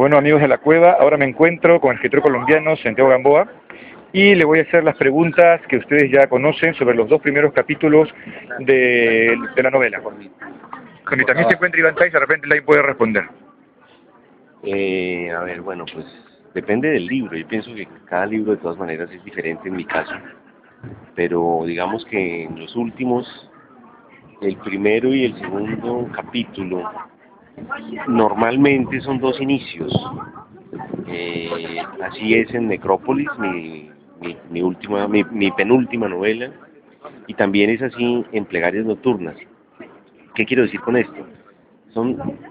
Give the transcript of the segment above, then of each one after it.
Bueno, amigos de la cueva, ahora me encuentro con el escritor colombiano Santiago Gamboa y le voy a hacer las preguntas que ustedes ya conocen sobre los dos primeros capítulos de la novela. Donde también se encuentra Iván Tais, de repente él puede responder. A ver, bueno, pues depende del libro. Yo pienso que cada libro de todas maneras es diferente en mi caso, pero digamos que en los últimos, el primero y el segundo capítulo, normalmente son dos inicios. Así es en Necrópolis, mi penúltima novela, y también es así en Plegarias Nocturnas. ¿Qué quiero decir con esto? Son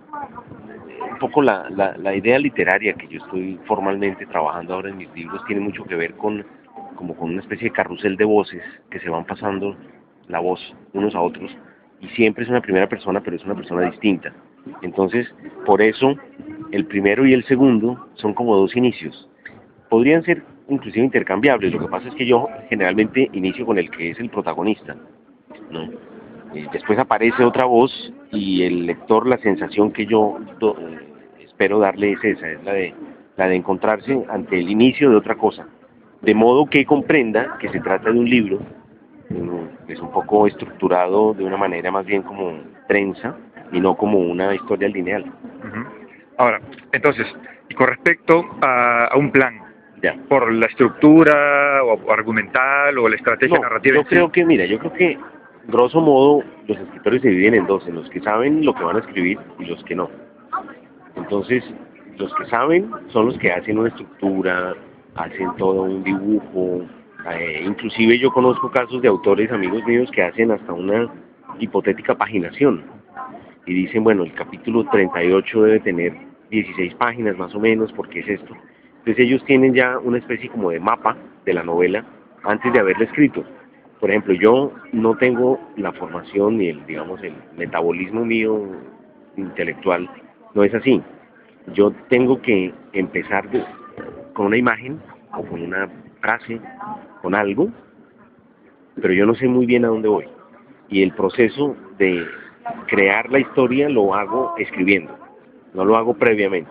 un poco la idea literaria que yo estoy formalmente trabajando ahora en mis libros, tiene mucho que ver con una especie de carrusel de voces que se van pasando la voz unos a otros, y siempre es una primera persona, pero es una persona distinta. Entonces, por eso, el primero y el segundo son como dos inicios. Podrían ser inclusive intercambiables. Lo que pasa es que yo generalmente inicio con el que es el protagonista, ¿no? Después aparece otra voz y el lector, la sensación que yo espero darle es esa, es la de encontrarse ante el inicio de otra cosa. De modo que comprenda que se trata de un libro que es un poco estructurado de una manera más bien como trenza y no como una historia lineal. Ahora, entonces, y con respecto a un plan, Ya. por la estructura o argumental o la estrategia narrativa. Yo creo que grosso modo los escritores se dividen en dos, en los que saben lo que van a escribir y los que no. Entonces, los que saben son los que hacen una estructura, hacen todo un dibujo, inclusive yo conozco casos de autores, amigos míos, que hacen hasta una hipotética paginación y dicen, bueno, el capítulo 38 debe tener 16 páginas más o menos, porque es esto. Entonces ellos tienen ya una especie como de mapa de la novela antes de haberla escrito. Por ejemplo, yo no tengo la formación ni el metabolismo mío intelectual, no es así. Yo tengo que empezar con una imagen o con una frase, con algo, pero yo no sé muy bien a dónde voy. Y el proceso de crear la historia lo hago escribiendo, no lo hago previamente.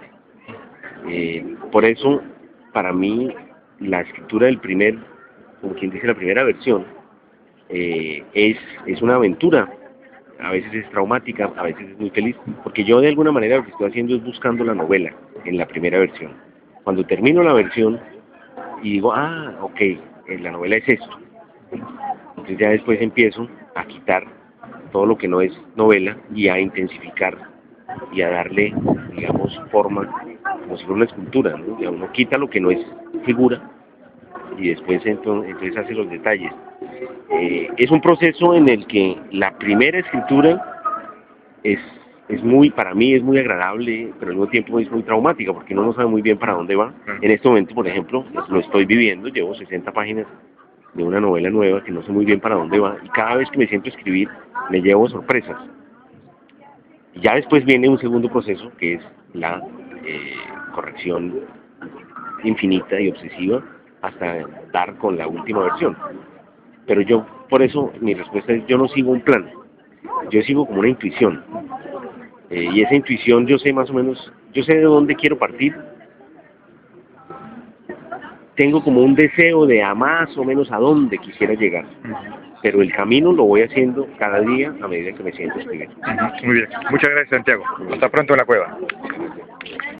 Por eso, para mí, la escritura del como quien dice, la primera versión, es una aventura. A veces es traumática, a veces es muy feliz, porque yo de alguna manera lo que estoy haciendo es buscando la novela en la primera versión. Cuando termino la versión y digo, ok, la novela es esto, entonces ya después empiezo a quitar todo lo que no es novela y a intensificar y a darle, digamos, forma como si fuera una escultura, ¿no? Ya uno quita lo que no es figura y después entonces hace los detalles. Es un proceso en el que la primera escritura para mí es muy agradable, pero al mismo tiempo es muy traumática, porque uno no sabe muy bien para dónde va. En este momento, por ejemplo, lo estoy viviendo, llevo 60 páginas de una novela nueva que no sé muy bien para dónde va, y cada vez que me siento a escribir me llevo sorpresas. Y ya después viene un segundo proceso, que es la corrección infinita y obsesiva hasta dar con la última versión. Pero yo, por eso, mi respuesta es, yo no sigo un plan, yo sigo como una intuición. Y esa intuición yo sé más o menos, yo sé de dónde quiero partir, tengo como un deseo de a más o menos a dónde quisiera llegar, pero el camino lo voy haciendo cada día a medida que me siento escribiendo. Muy bien, muchas gracias, Santiago. Hasta pronto en la cueva.